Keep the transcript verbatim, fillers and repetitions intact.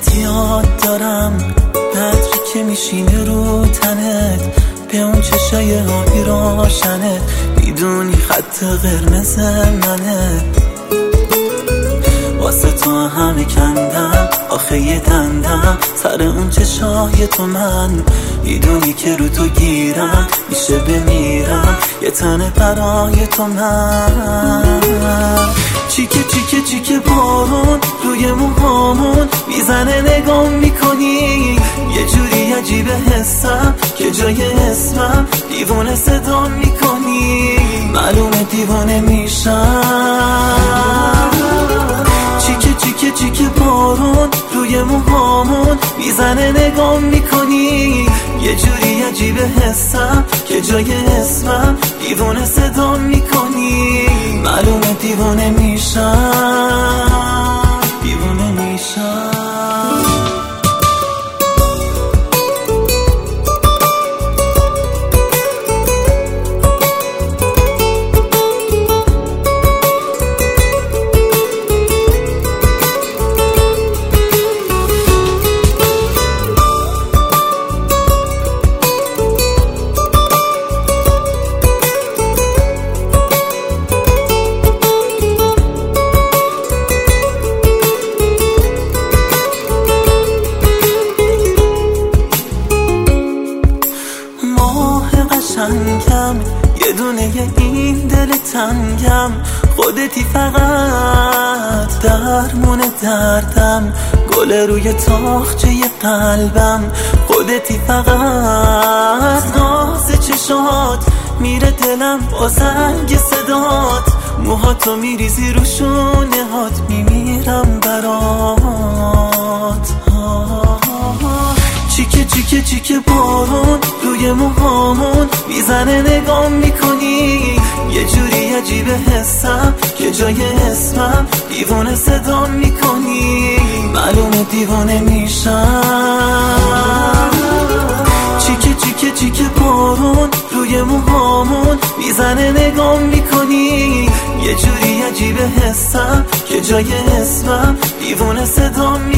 ازت یاد دارم، عطری که میشینه رو تنت، به اون چشای آبی روشنت، میدونی خط قرمز منه. واسه تو همه کندم آخه یه دندم سر اون چشای تو، من میدونی که رو تو گیرم میشه بمیرم، یه تنه برای تو من. چیکه چیکه چیکه بارون روی موهامون میزنه، نگام میکنی یه جوری عجیبه حسم که جای اسمم دیوونه صدا میکنی، معلومه دیوانه میشم. چیکه چیکه چیکه بارون روی موهامون میزنه، نگام میکنی یه جوری عجیبه حسم که جای اسمم دیوونه صدا میکنی، معلومه دیوانه میشم، دیوانه میشم. قشنگم یه دونه این دل تنگم، خودتی فقط درمون دردم، گل روی تاخچه قلبم، خودتی فقط ناز چشات میره دلم با زنگ صدات، موهاتو میریزی رو شونه هات میمیرم برات. چیکه چیکه چیکه بارون روی موهامون میزنه، نگام میکنی یه جوری عجیبه حسم که جای اسمم دیوانه صدا میکنی، معلومه دیوانه میشم. چیکه چیکه چیکه بارون روی موهامون میزنه، نگام میکنی یه جوری عجیبه حسم که جای اسمم دیوانه صدا میکنی.